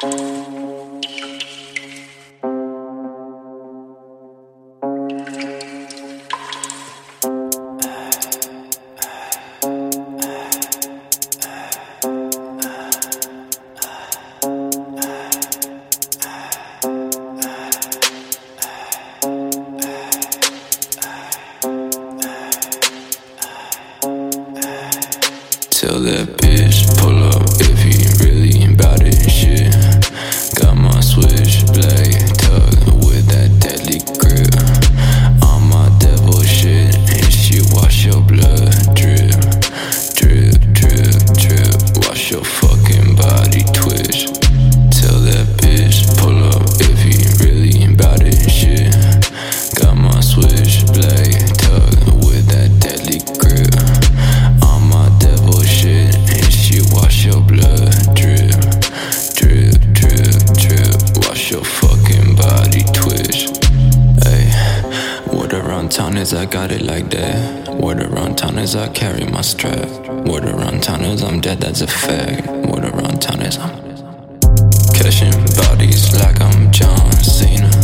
Tell that bitch, pull up if he really bout it and shit. Got my switchblade tucked with that deadly grip. On my devil shit, and she wash your blood. Drip, drip, drip, drip. Watch your fucking body twitch. Tell that bitch, pull up if he really bout it and shit. Got my switchblade tucked with that deadly grip. On my devil shit, and she wash your blood. Drip, drip, drip, drip. Watch your fucking body twitch. Ay, word around town is I got it like that. Word around town is I carry my strap. Word around town is I'm dead, that's a fact. Word around town is I'm catching bodies like I'm John Cena.